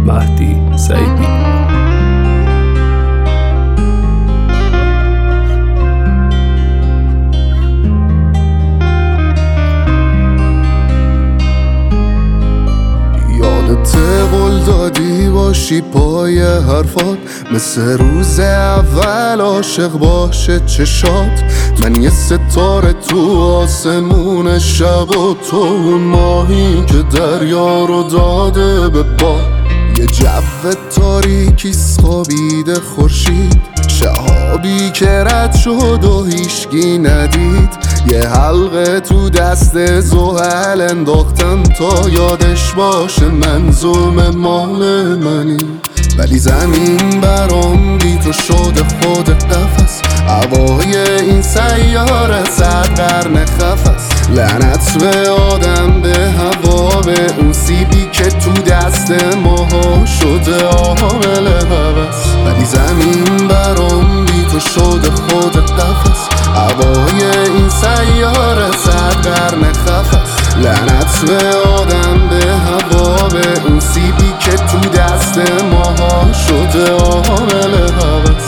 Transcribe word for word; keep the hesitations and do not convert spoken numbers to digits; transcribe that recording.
مهدی سیدی. یادت قول دادی باشی پای حرفات، مثل روز اول عاشق باشه چشات. من یه ستاره تو آسمون شب و تو اون ماهی که دریا رو داده به باد. یه جو تاریکی خوابیده خورشید، شهابی که رد شد و هیشگی ندید. یه حلقه تو دست زحل انداختن تا یادش باشه منظوم مال منی. ولی زمین برام بی تو شده خود قفس، هوای این سیاره صد قرن خفس. لعنت به آدم، به هوا، به اون سیبی که تو دست ماها شده عامل هوس. ولی زمین برام بی تو شده خود قفس، هوای این سیاره صد قرن خفس. لعنت به آدم، به هوا، به اون سیبی که تو دست ماها شده عامل هوس.